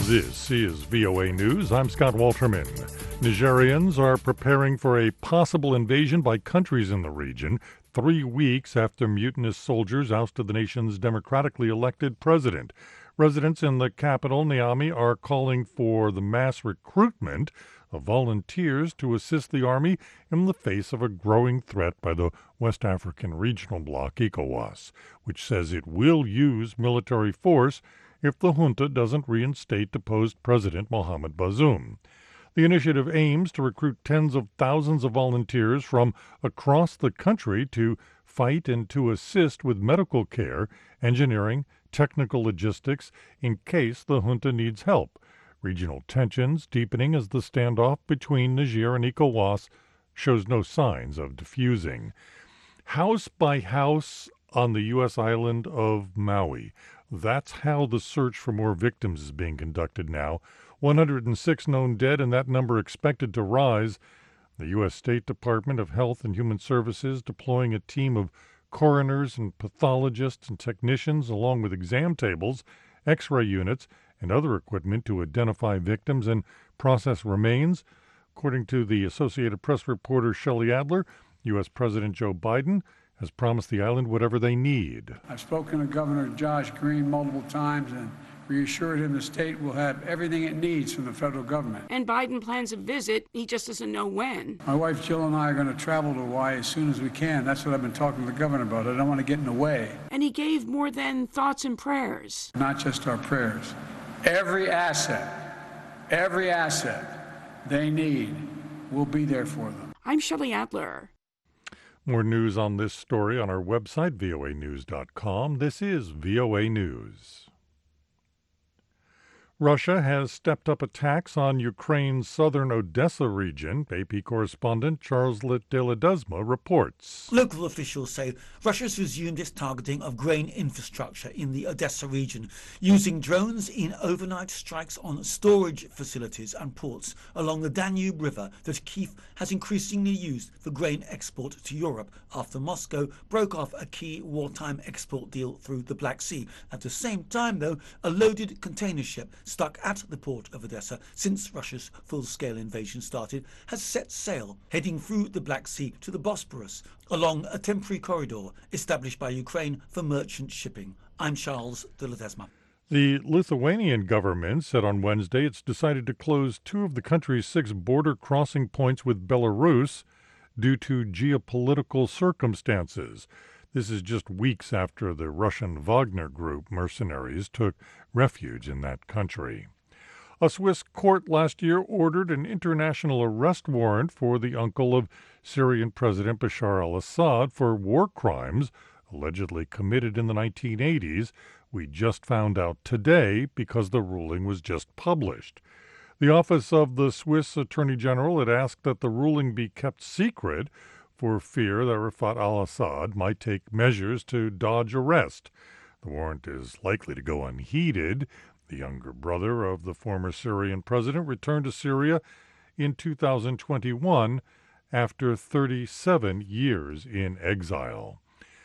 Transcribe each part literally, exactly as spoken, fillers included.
This is V O A News. I'm Scott Walterman. Nigerians are preparing for a possible invasion by countries in the region three weeks after mutinous soldiers ousted the nation's democratically elected president. Residents in the capital, Niamey, are calling for the mass recruitment of volunteers to assist the army in the face of a growing threat by the West African regional bloc, ECOWAS, which says it will use military force if the junta doesn't reinstate deposed President Mohamed Bazoum. The initiative aims to recruit tens of thousands of volunteers from across the country to fight and to assist with medical care, engineering, technical logistics in case the junta needs help. Regional tensions deepening as the standoff between Niger and ECOWAS shows no signs of diffusing. House by house on the U S island of Maui. That's how the search for more victims is being conducted now. one hundred six known dead, and that number expected to rise. The U S State Department of Health and Human Services deploying a team of coroners and pathologists and technicians, along with exam tables, X-ray units, and other equipment to identify victims and process remains. According to the Associated Press reporter Shelley Adler, U S President Joe Biden has promised the island whatever they need. I've spoken to Governor Josh Green multiple times and reassured him the state will have everything it needs from the federal government. And Biden plans a visit. He just doesn't know when. My wife Jill and I are going to travel to Hawaii as soon as we can. That's what I've been talking to the governor about. I don't want to get in the way. And he gave more than thoughts and prayers. Not just our prayers. Every asset, every asset they need will be there for them. I'm Shelley Adler. More news on this story on our website, V O A news dot com. This is V O A News. Russia has stepped up attacks on Ukraine's southern Odessa region. A P correspondent Charles de Ledesma reports. Local officials say Russia's resumed its targeting of grain infrastructure in the Odessa region, using drones in overnight strikes on storage facilities and ports along the Danube River that Kyiv has increasingly used for grain export to Europe after Moscow broke off a key wartime export deal through the Black Sea. At the same time, though, a loaded container ship stuck at the port of Odessa since Russia's full-scale invasion started, has set sail, heading through the Black Sea to the Bosporus, along a temporary corridor established by Ukraine for merchant shipping. I'm Charles de Ledesma. The Lithuanian government said on Wednesday it's decided to close two of the country's six border crossing points with Belarus due to geopolitical circumstances. This is just weeks after the Russian Wagner Group mercenaries took refuge in that country. A Swiss court last year ordered an international arrest warrant for the uncle of Syrian President Bashar al-Assad for war crimes allegedly committed in the nineteen eighties. We just found out today because the ruling was just published. The office of the Swiss Attorney General had asked that the ruling be kept secret for fear that Rafat al-Assad might take measures to dodge arrest. The warrant is likely to go unheeded. The younger brother of the former Syrian president returned to Syria in two thousand twenty-one after thirty-seven years in exile.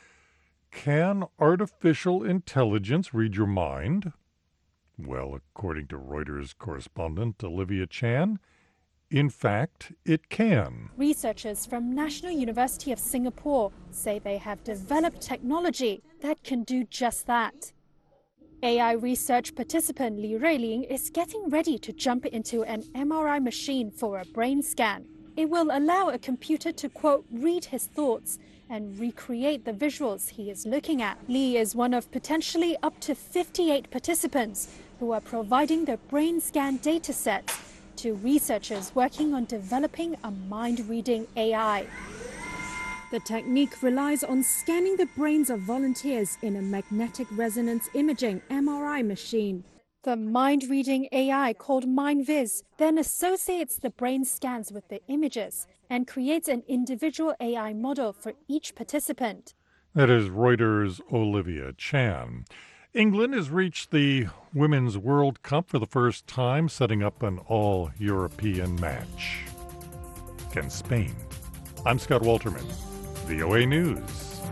Can artificial intelligence read your mind? Well, according to Reuters correspondent Olivia Chan, in fact, it can. Researchers from National University of Singapore say they have developed technology that can do just that. A I research participant Li Ruiling is getting ready to jump into an M R I machine for a brain scan. It will allow a computer to, quote, read his thoughts and recreate the visuals he is looking at. Li is one of potentially up to fifty-eight participants who are providing the brain scan datasets to researchers working on developing a mind-reading A I. The technique relies on scanning the brains of volunteers in a magnetic resonance imaging M R I machine. The mind-reading A I, called MindViz, then associates the brain scans with the images and creates an individual A I model for each participant. That is Reuters' Olivia Chan. England has reached the Women's World Cup for the first time, setting up an all-European match against Spain. I'm Scott Walterman, V O A News.